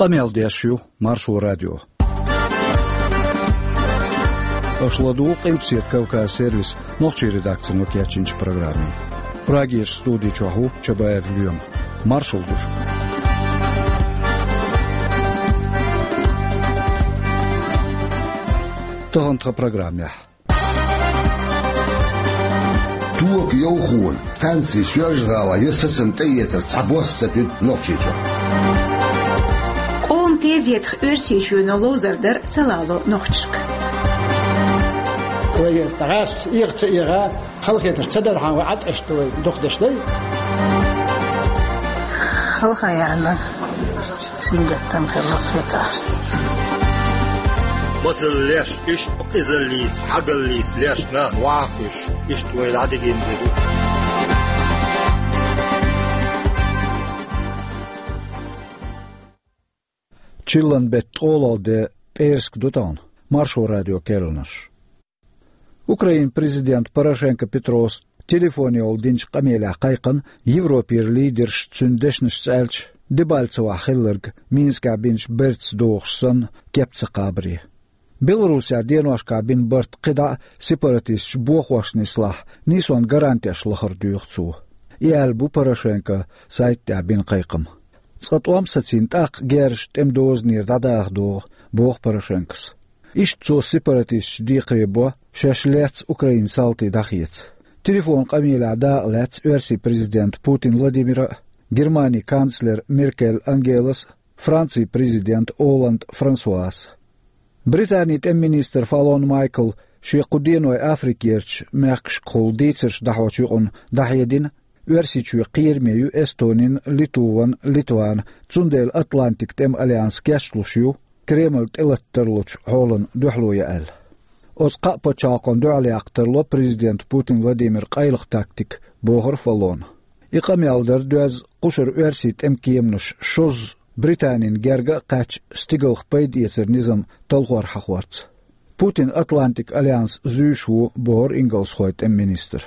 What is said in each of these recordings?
قميل ديشيو مارشو راديو أشلدوق إمسيت كوكا سيرفيس نوتشي редакция نوكياتشинч программе. Прагир студии чаху Чабаев Льем. Маршал душ. Тохантха программе. Туок йохун, танцы свежгала, есасым теетер, цабостатют ночичо. Он тезет хырсичу на лозердер целало ноччик. وهي تغاس يغتس إيغا خلقية تصدر عن وعد أشتوي دخدش لي خلقها يعني سنجتم خلقيتها مثل ليش إيش إذا ليس حق ليس ليش نا واقش إيش تويل عدقين بدو Чиллан бет олал де Перск дутан Маршал радио Келнаш. Украин президент Порошенко Петрос телефоне олдинч камеля кайкан Европер лидерш цундешнш сэлч дебальцева хиллерг Минска бинч берц доохсан кепце кабри. Белоруссия деношка бин берт кида сепаратист бохвашнислах нисон гарантияш лахардюхцу. И альбу Порошенко сайтта бин кайкам. Цатуам сацинтак герш темдознир дадах бог Порошенкос. Ишцо сепаратист дикребо شاشلات أوكرين سالتي دخيت. تليفون قميل عداء لات أرسي بريزيدنت بوتين فلاديمير، جرماني كانسلر ميركل أنجيلس، فرنسي بريزيدنت أولاند فرانسواس. بريطاني تم مينيستر فالون مايكل شي قدينو أفريكيرش ماكش كول ديترش دحوشيقون دحيدين أرسي شو قيرميو استونين ليتوان تسندل أتلانتيك تم أليانس كاشلوشيو كريمل تلترلوش هولن دوحلو يأل. أسقى بتشاقون دعالي أكترلو بريزيدنت بوتين فلاديمير قايلق تاكتيك بوغر فالون. إقام يالدر دوز قشر أرسيت أمكيمنش شوز بريطانين جرغا قاتش ستيغلخ بيد يسر نظام تلغور حقوارت. بوتين أتلانتيك أليانس زوشو بوغر إنجلس خويت أم مينيستر.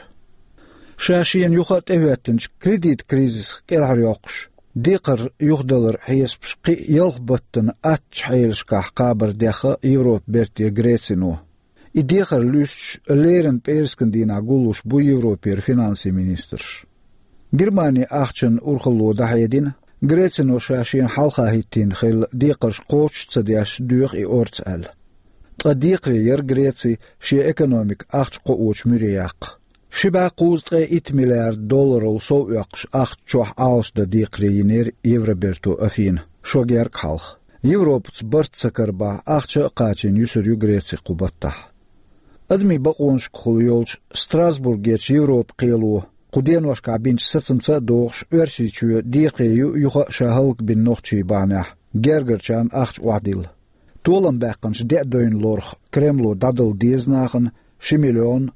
شاشيين يخط إهواتنش كريديت كريزيس كالعر يوقش. ديقر يخدلر حيسبش قي يلغبطن أتش حيلشكاح قابر داخل يوروب بيرتي غريتسينو. إديخر لوش ليرن بيرسكندينا قولوش بو يوروبير فينانسي مينيسترش. جرماني أخشن أرخلو دحيدين غريتسنو شاشين حلقة هيتين خيل ديقرش قوش تصدياش دوغ إي أورتسال. تقديقري ير غريتسي شي إكونوميك أخش قوش مرياق. شبا قوزت $8 مليار وصو يقش أخش شوح آوس دا ديقري ينير يوربيرتو أفين شو جيرك حلق. يوروب تبرت سكربا أخش قاتين يسر يغريتسي قبطح. أدمي بقونش خليولش ستراسبورغيتش يوروب قيلو قدين واش كابينش ستنسا دوغش أرسيتشو ديقيو يخا شاهلق بن نوخشي بانح جرجرشان أخش وعديل تولن باقنش دوين لورخ كريملو دادل ديزناخن $1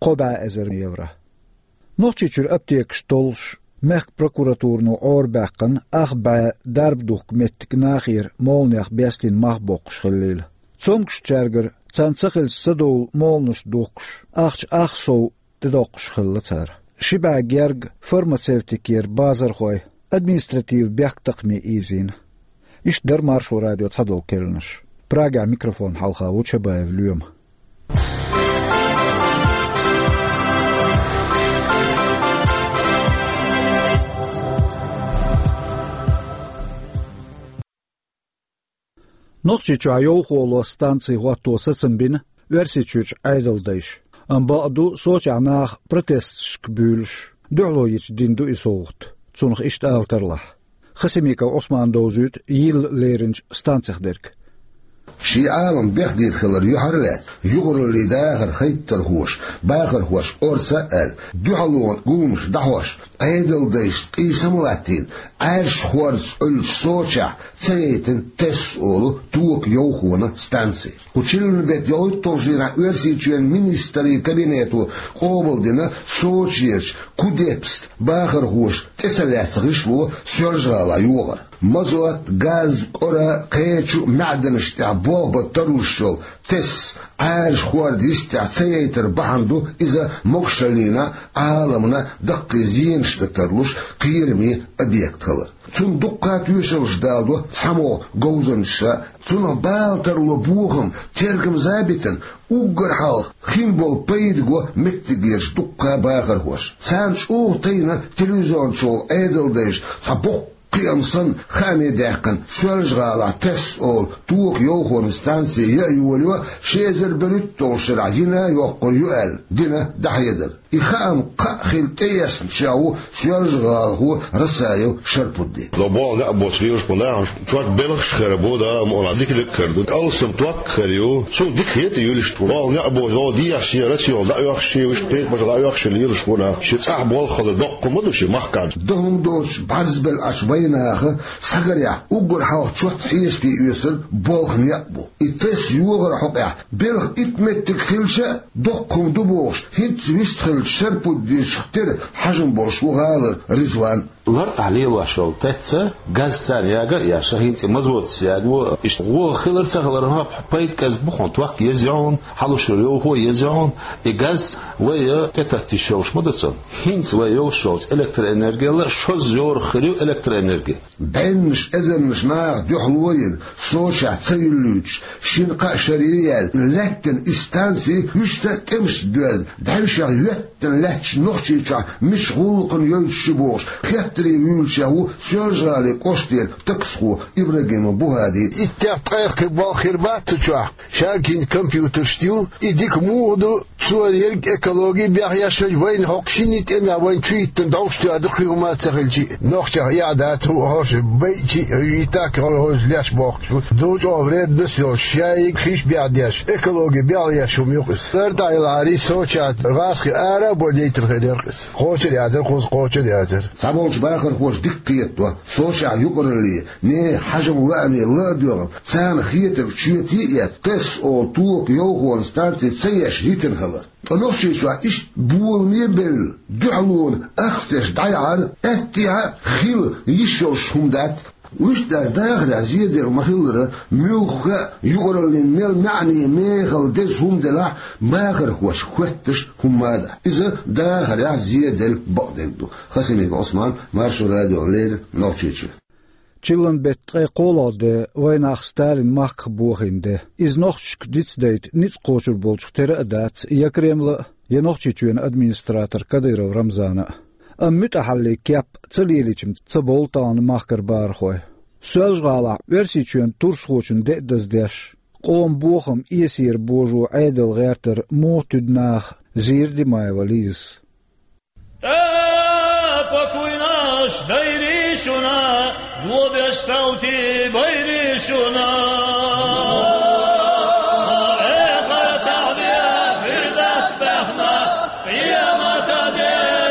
مليون نوخشيشور أبتيكش تولش مخ بروكوراتورنو أور باقن أخ با درب دوخ متك ناخير مولنيخ بيستين مخبوقش خليل تسومكش تشارجر تنسخل صدول مولنش دوقش أخصو تدوقش خلتار شبع جرج فرماسيوتيكير بازر خوي أدمينستراتيف بيك تقمي إيزين إيش در مارشو راديو تصدول كيرنش براجع ميكروفون حلقة وشبايف اليوم نقشيش عيوخو ستانسي غواتو سسنبين ورسيتش عيدل ديش أم بعدو سوچ عناخ بروتستش كبولش دعلو يتش دين دو إسوغت تسونخ إشت آلترلح خسميكا عثمان دوزوت يل ليرنج ستانسيخ ديرك شي عالم بيخدير خلر يحرلات يغر اللي داخر خيتر هوش باخر هوش أورسا أل دعلون قومش دحوش عيدل ديش قيسمواتين عاش خورس ألش سوچا تسيتن تسولو توك يوخونا ستانسي وچلن بيت يوهد توجينا ورسيتشين مينيستري كابينيتو قوبل دينا سوچيرش كوديبست باخر هوش تسلات غشلو سيرجالا يوغر مزوت غاز قرى قيتشو معدنش تعبو بو بتروشل تس عاش خوارد يستعصيتر بحندو إذا مقشلينا عالمنا دق زينش تترلوش قيرمي أبيكت هلا تون دقات يوشلش دالدو سامو غوزنشا تون بالتر لبوهم تركم زابتن угар хал химбол пейдго меттигерш дукка багар хош санч тайна телевизион шоу эдэлдэш сабок قيامسن خاني داقن سولجغالا تس أول توق يوخون ستانسي يأيولوا شيزر بريتو شرع جينا يوقل يؤل دينا دحيدر إخام قاخل تيس شاو سولجغالا هو رسايو شربودي لو بول نأبو سليوش بناعش شوات بلغش خربو دا مولا ديك لكردو ألسم توك خريو سو ديك هيت يولش بول نأبو زو دي أشي رسيو دا يوخشي وشتيت مجلا يوخشي ليلش بنا شتاح بول خل دق مدوشي محكاد دهم دوش بعزبل أشبين سجريا أقول حاو شوت حيس في يوسل بولخن يأبو إتس يوغر حقيا بلغ إتمتك خلشة دقهم دبوش هنت ويستخل شربو دي شختر حجم بوش وغالر رزوان لرت عليه واشول تتسا غالسان ياغا يا شهينت مزوت سياغو اشتغو خلر تغلرها بحيت كاز بخون توك يزعون حلو شريو هو يزعون يغاز ويا تتتشوش مدتسن هنت ويا شوت الكتر انرجيا شوز يور خريو الكتر انرجيا بينش اذنش ناغ دحلوين سوشا تسيلوش شنقا شريال لكن استانسي يشتكمش دول دعمش يوتن لحش نوخشيشا مشغولقن يوشبوش تري يولشاو سيرجالي قشتير تقسخو إبراهيم بوهادي التحقيق بالخربات تشوح شاكين كمبيوتر ستيو إديك مودو تسوالير إكولوجي بيحياشل وين هوكشيني تأمي وين تشيت تندوشتو أدخيو ما تسخلشي نوخشا يعدات هو هوش بيتي يتاك هوش لاش بوخشو دوج أوريد دسيو شايك خيش بيعدياش إكولوجي بيعياش وميوقس فردا إلاري سوشات غاسخي آرا بوليتر خديرقس خوشر يعدر خوشر يعدر سابونش باخر خوش دقيتو سوشا يقرلي ني حجم لاني لا ديوغ سان خيتر تشيتيات تس او توك يوغون ستارتي تسيش هيتن هلا تنوشي شو إيش بول ميبل دعلون أختش دايعر أتيها خيل يشوش همدات وش داخل زيادة مخيلرة ملخة يقرلين مل معني ميخل دس هم دلا باخر خوش خوتش هم ماذا إذا داخل زيادة بقدندو خسميك عثمان مارشو راديو لير نوتشيتش Chillen betqe qolade waynaq Stalin maq buuxinde iz nochsk ditsdeit nits qochur bolch tere adat ya Kreml ya nochchuen administrator Kadyrov Ramzana am mutahalli kap tsalielichim tsaboltan maqkar barxoy Sölgala versichuen turschochen de dasdesh qom buuxum isir boju aidel gerter motudnach zirdi mayvalis Покойнаш дайришуна, глобяшталти байришуна. Эхар табиаш вирдаш пехна, қиямата де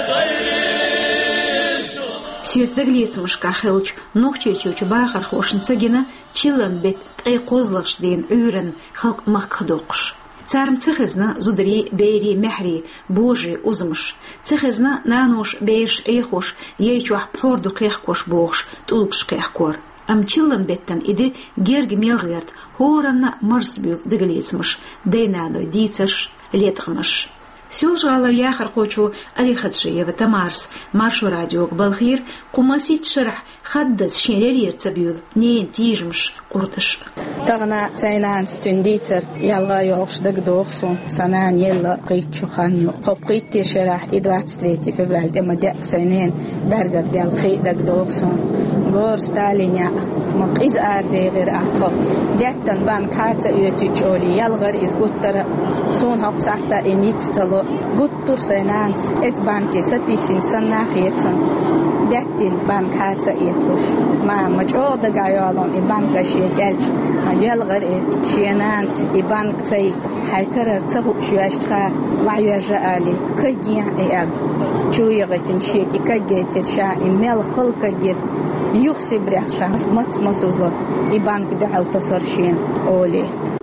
дайришуна. Сүйіздік лесімішка қылыч, нұқчечучі байқар қошын цігіні, чилын бет қай қозлықш дейін үйрін қылқ маққы доқыш. Царм цехизна зудри бейри мехри божи узмыш. Цехизна нануш бейш эйхош ейчуах пхорду кехкош богш тулкш кехкор. Амчилан беттен иди герг мелгерт хоранна марсбюл деглицмыш. Дейнаной дицаш летгмыш. Сюлжалар яхар قوچو علي خدشية وتمارس مارشو راديو بالخير قماسي تشرح خدز شينير تبيول نين تيجمش قردش تغنى تاينان ستنديتر يلا يوغش دق دوغسو سنان يلا قيتشو خانيو خب قيتي شرح إدوات ستريتي في فلالد اما دق سنين برقد ديال خي دق دوغسو غور ستالين يا مقيز آردي غير أعقب ديتن بان كاتا يوتي تشولي يلغر إز قطر سون هاق سحتا إنيتس تلو قطر سينانس إت بانكي ستي سيمسان ناخيتسن ديتن بان كاتا يتلوش ما مجعو دقايالون إبانكا شيكالج يلغر إت شينانس إبانك تايت حيكرر تغو شواشتخا وعيوجا كجيا إياب شويغتن شيكي كجيتر شا إميل خلقا جير يخسي بريخشا مت مسوزلو إبانك دعال تصرشين أولي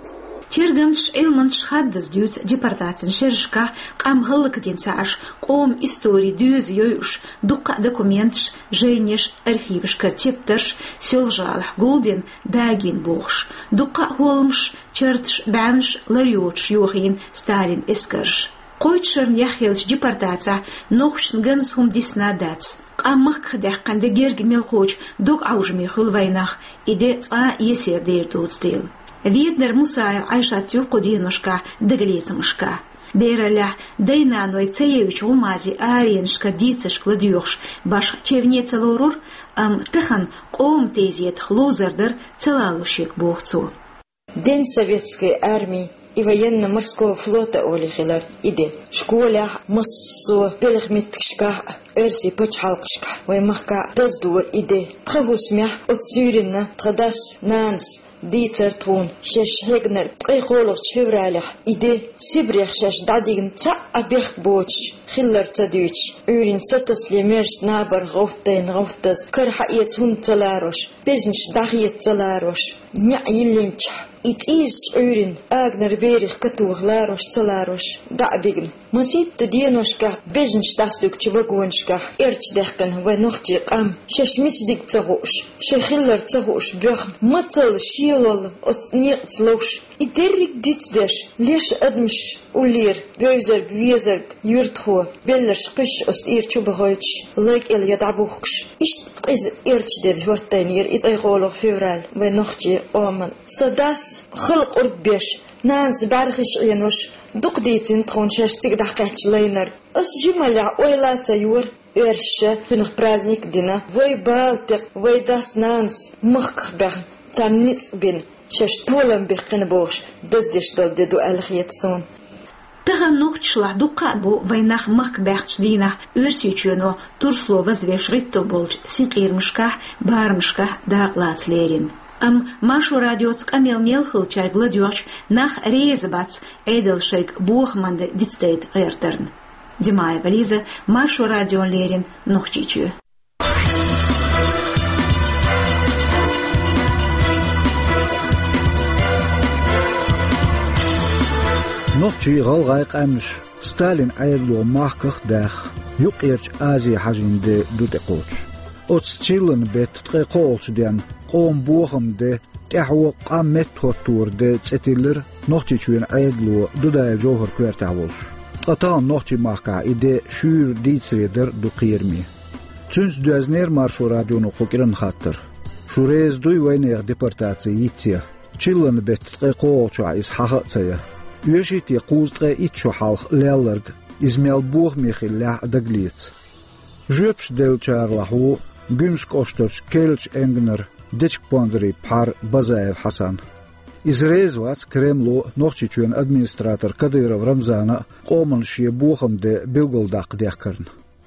تيرغمش علمنش حدث ديوت ديبارتاتن شرشكا قام هلك دين ساعش قوم استوري ديوز يوش دقا دوكومنتش جينيش ارخيفش كرتيبترش سيولجالح قولدين داغين بوخش دقا هولمش تشرتش بعنش لريوتش يوخين ستالين اسكرش قويتشرن يخيلش ديبارتاتا نوخش نغنزهم ديسنا داتس قام مخ دحقن دجيرج ميلقوش دوك عوجمي خول ويناخ إيدي يسير دير دوت ستيل فيدنر مساعي عايشاتيو قدينوشكا دقليتمشكا بيرالح دينانو يتسيوش غمازي آرينشكا ديتشك لديوخش باش تيفني تلورور تخن قوم تيزيت خلوزردر تلالوشيك بوخцу. День советской армии и военно-морского флота олихилар иде. Школа массо белхмиткшка эрси почхалкшка. Ваймахка таздур иде. Тхавусмя от Сюрина тхадас нанс ديتر تون شش هجنر تقيقولو تشفرالح إيدي سبريخ شش دادين تا أبيخ بوش خلر تدوش أولين ستس لمرس نابر غوتس كرحقيت هون تلاروش بيزنش داخيت تلاروش نيع يلينش إتيز أولين أغنر بيريخ كتوغ لاروش تلاروش دعبيغن مسيت تدينوشكا بيزنش داسدوك تشبقونشكا إرش دخن ونوختي قام شش ميتدك تغوش شخلر تغوش بيخن مطل شيلول نيقتلوش إدرك ديتدش ليش أدمش ولير بيوزرق ويزرق يورتخو بلرش قش أستير تشبهوش لايك إل يدعبوخش إشت قيز إرش دير هوتينير إتايغولو فيورال ونوختي أومن صداس خلق أرد بيش نانس بارخش عينوش دوق ديتين تخون شاشتك دحقاتش لينر أس جمالع ويلاتا يور إرشا فينخ برازنيك دينا وي بالتق وي داس نانس مخخ بخن تانيت بين شاش طولن بخن بوش دزدش دل ددو ألخيتسون تغنوخشلا دوقابو ويناخ مخ بخش دينا ورسيچونو تورسلو وزويش ريتو بولج سيقيرمشكا بارمشكا داقلات ليرين ماشو راديو تقامل ميلخل چارگ لديوش ناخ ريزبات عيدل شيك بوخمند ديتستيد غيرترن دمايا بليزة ماشو راديو ليرين نوخشيچو نوخشي غلغايق أمش ستالين عيدلو ماخكخ داخ يقيرش آزي حاجين دي دوتقوش أتستيلن بيت تقيقولش ديان قوم بوخم دي تحوى قامت هوتور دي تستيلر نوخشي چوين عيدلو دودايا جوهر كوير تعولش قطان نوخشي ماخكا إيدي شور ديتسريدر دو قيرمي تنس دوازنير مارشو راديو نقوكيرن خاطر شوريز دوي وينيغ ديبارتاتي يتيا تشيلن بيت تقيقولش عايز حاقتيا يوشيتي قوز تقي إتشو حالخ ليالرق إزميل بوخ ميخي لاح دقليت جوبش ديل چارلحو گümsk oshtorch kelch engner dechk pondri par Bazaev Hasan Izrezvats Kremlo nochchichuen administrator Kadyrov Ramzana qomen shie bucham de bilgoldaq dekern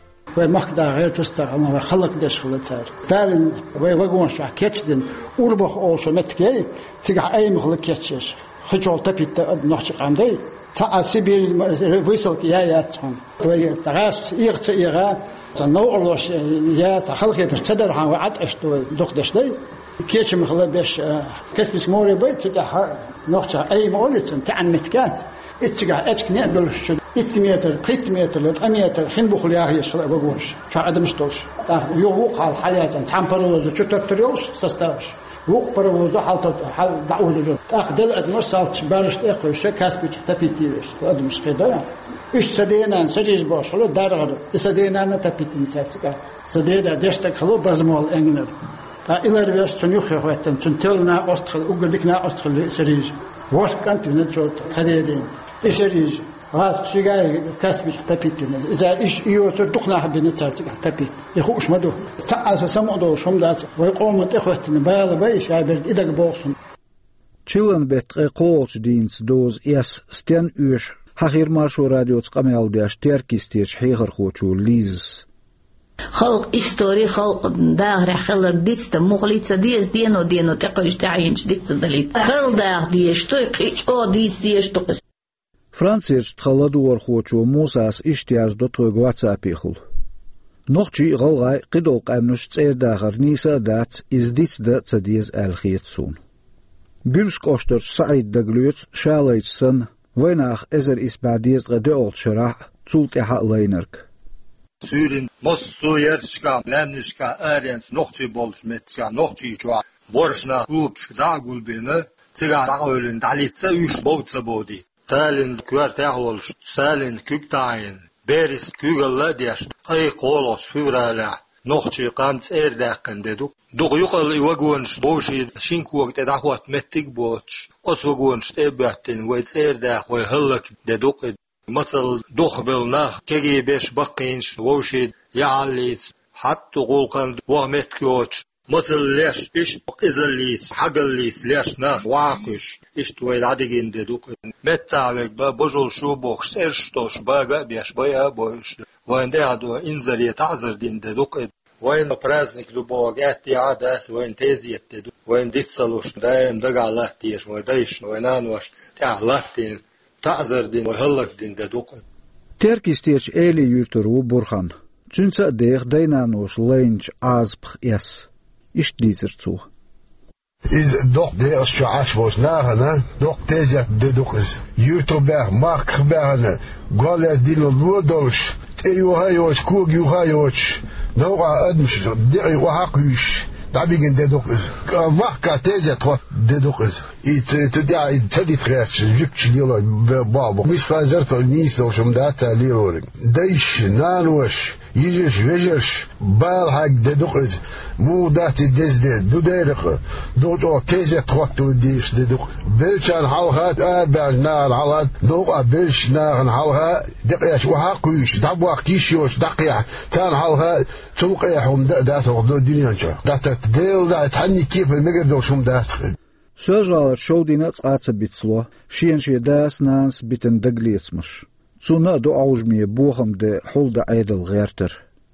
ومخدا غير تستغل خلق دشخل تار تارن ويغون شا كيتشدن اوربخ اوشو متكي تيغ اي مخلق كيتشش خجول تبيت نوخش قامدي تا سيبير ويسل يا تون وي تراس يغت يغا تنوعلوش يا تخلق تدر ها وعد اشتو دخدشدي كيتش مخلق باش كسبس موري بيت تاع نوخش اي مولتن تاع متكات اتجا اتكني بلش 100 متر 3 متر خن بخل يا هي شلا بقولش شو عدم شتوش يوق على حالات تامبروز تشتريوش سستاش وق بروز حال دعوه تاخذ ادمر سالت بارش اقوش كاسبي تبيتيش ادم مش كده ايش سدينا سديش باش لو دارغ سدينا تبيتين تاعك سديدا دشتك خلو بزمول انجنر إلى ربيش تنيخ خواتن تنتلنا أستخل أقولكنا أستخل سريج واركنت من الجود خديدين سريج هذا شيء كاسبش تبيتنا إذا إيش يوتر دخنا حبين تساتك تبيت يخوش مدو تأسس سمعدو شم دات ويقومت إخوتنا بياض بيش عبرد إدق بوصن Chillen bet قولش دينس دوز إس ستين إيش حخير مارشو راديو تقامل دياش تيركيستيش حيغر خوشو ليز خلق إستوري خلق داغر خلر ديست مغليت ديس دينو تقش تعينش ديت دليت خل داغ ديش تويش أو ديش توقش فرانسيرش تخلدور خوشو موساس إشتياز دوتوغ واتسابيخل نوخشي غلغاي قدوق أمنش تسير داغر نيسا دات إز ديس دا تديز الخيت سون Gülsk oster Said Dagluts Shalaitson Wainach ezer is badies gedeolt shara zult leiner. Syrin Mossoyerska Lemniska Ariens nochchi bolsmetska nochchi jwa Borshna klubs dagulbine Ziga dagulin dalitsa üç botsa bodi Stalin kvartahol Stalin küktayn Beris kügalla diaş ay qolos füvrala nochchi qamts erdaqin dedu Duqyuqal iwagunsh boshi shinkuwak tedahwat mettig boch oswagunsh ebatin wait erdaq way halak dedu مثل دخبلنا كجي بيش بقينش ووشيد يعليس حتى قولقن وهمت كيوش مثل ليش إيش إزليس حقليس ليش نا واقش إيش تويل عديجين ددوك متعلق بجول شو بوخش إرشتوش باقا بيش بايا بوش وين دهدو إنزل يتعذر دين ددوك وين برازنك دبوغ اتي عاداس وين تيزيت ددوك وين ديتصلوش دايم دقع الله تيش وين دايش وين انوش تاع الله تين تعذر دين وهلك دين ددوق Terkistierch eli yurturu burhan. Zünza deeg deinanoos leinch azbch yes. Ist dieser zu. Is doch der Schaach was nachne, doch der deduk is. Yurtuber mark geberne. Goles dino lodolsh. Eyuhayos kug yuhayos. Nora admsh der wahaqish. Dabingen deduk is. Marka teja twa deduk is. Te da tedi trech jukch lilo babo. Mis fazert nis do shumdata liroring. Deish nanosh. Yijish vejish. Bal hak deduk is. Mu dati desde do derige. Do to teja twa to dis deduk. Belchan halhat arbal nar halat. Do a belch nar halha. Deqish wahaqish. Dabwa kishos daqiya. Tan halha. توقيهم دات وردو دنيا دات ديل دات حني كيف المقر دو شوم دات Söżalar şodinats atsa bitslo, şienşi das nans biten daglietsmaş. Tsuna do aujmiye boham de holda aydel gerter.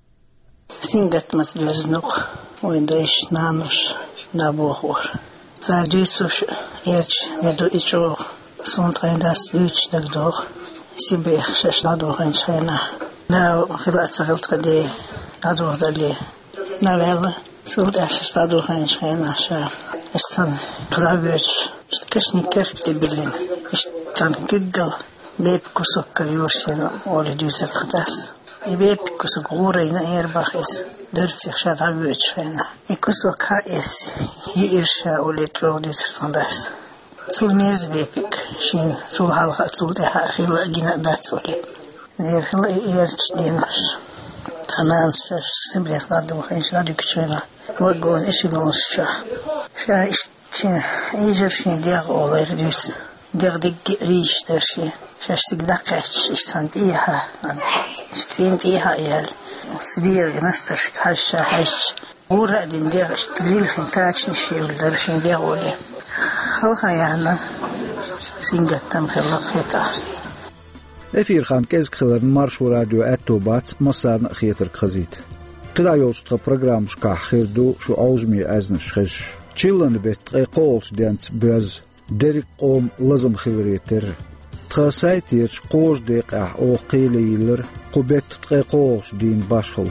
Singat mas löznuk, oyda iş nanuş, da bohur. Zardütsuş erç vedo iço, sontraydas düç dagdor. Sibih şaşlador enşayna. Da khilat sagalt de Dadurch dali na vela sul dash dadurch einschreina sha istan klavich istkashnikerte bilin istan kiggal beb kusok yoshina oli düzelt khatas beb kusok goreina erbachis dersich shadavich fena ikusok ha es irsha oli trodüzelt khatas sul merz bepik shin sul halqa sul de ha khila gina batsoli der khila erch dimash Kanal simbriachlar do khishla dikchena wagon ishilonscha sha ishtin ijershni der oler dus der dik richtershi shastigdaqach ishsantiha ishtintiha yal svir gnastash khasha hash ura din der shtlil khintachni shil der shin der ole khalha yana singatam khilafeta Efir gaan kezkhiler Marsho Radio etobat masarn khieter khazit. Qida yostra program shka khirdu shu auzmi azn shkhish. Chillan bet qols dent buz derik qom lazım khilreter. Tkhasaytir qosh deqa o qililer qubet qols din bashul.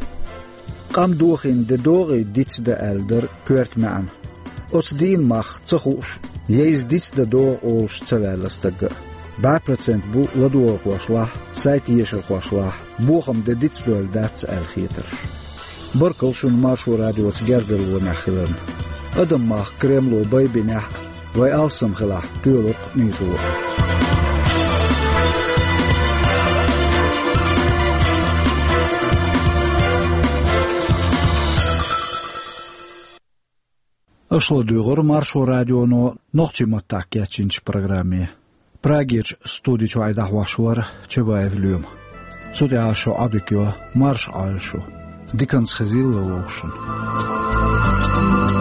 Qam duhin de dori dits de elder kwert man. Os din mach tsuch jeis dits de do os tsavelastag. 1% bu ladoor qoşlah, saytiyesher qoşlah, boham de ditsdol dats elgieter. Burkel shun Marsho Radio tgerder wo nakhilern. Adam mag Kremlo baybinah, way alsam khalah tuuruk nizo. Ashlo dugur Marsho Radio no nochchi matak yachinch programme. Pragich studiu ayda hwashwar chebay vlum. Sudia sho adikyo marsh alsho. Dikans khazil loshun.